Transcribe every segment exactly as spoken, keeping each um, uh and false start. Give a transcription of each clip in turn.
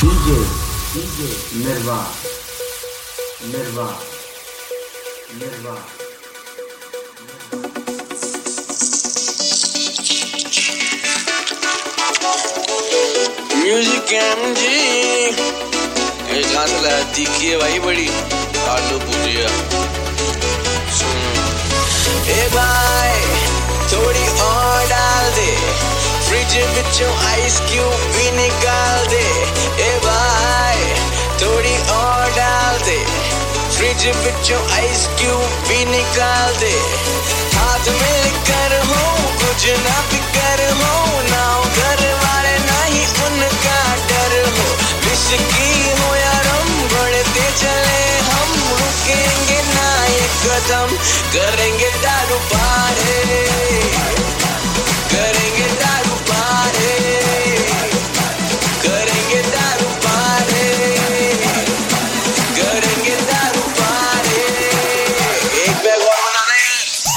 DJ DJ Nirva Nirva Nirva music M G ये कहाँ से लाया? तीखी है भाई बड़ी। आलू भुजिया ए भाई थोड़ी और डाल दे, फ्रिज बिचों आइस क्यूब भी निकाल दे। ए भाई थोड़ी और डाल दे, फ्रिज बिचों आइस क्यूब भी निकाल दे। हाथ में लेकर हो कुछ ना फिकर हो, ना हो घर वाले ना ही उनका डर हो। विस्की हो या रम बढ़ते चले हम, रुकेंगे ना ये कदम, करेंगे दारू पारे, करेंगे दारू पारे, करेंगे दारू पारे, करेंगे दारू पारे। एक बैग और बनाना है।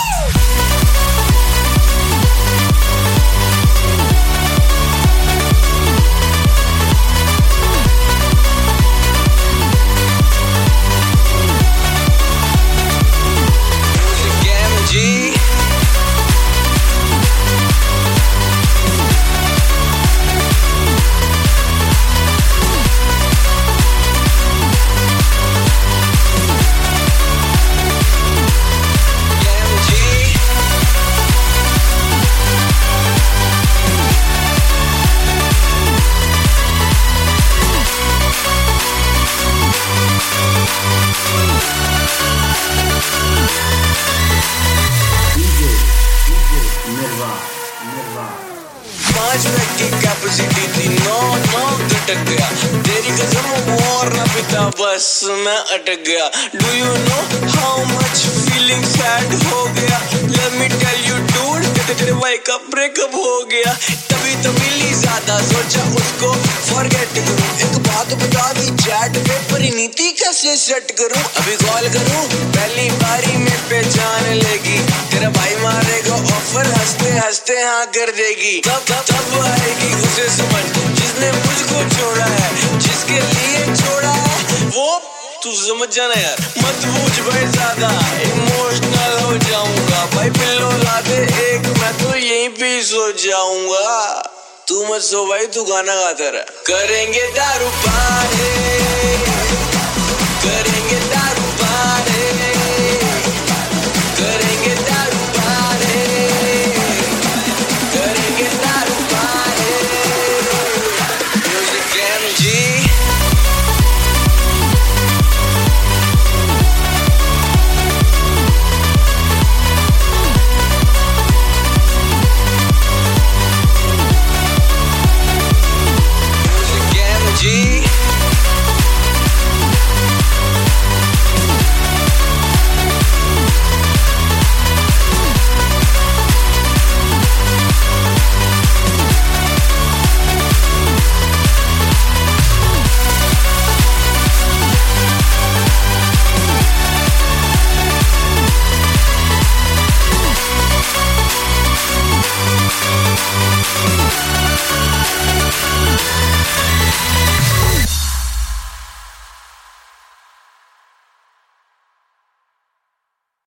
पांच बैग की कैपेसिटी थी, नौ नौ घटक गया। तेरी कसम और न पिता बस मैं अटक गया। Do you know how much feeling sad हो गया? Let me tell you dude, तेरे भाई का ब्रेकअप हो गया। तभी तो मिली ज्यादा, सोचा उसको फॉरगेट करूं। एक बात बता दी चैट पे, परिणीति कैसे सेट करूं? अभी कॉल करूं, पहली बारी में पहचान लेगी। तेरा भाई मारेगा ऑफर, हंसते हंसते हाँ कर देगी। तब तब आएगी उसे समझ जिसने मुझको छोड़ा है, जिसके लिए छोड़ा है वो तू समझ जाना यार। मत पूछ भाई ज्यादा, इमोशनल हो जाऊंगा। भाई पिल्लो ला दे एक, मैं तो यहीं पे सो जाऊंगा। तू मत सो भाई, तू गाना गाता रहा। करेंगे दारू पारे, करेंगे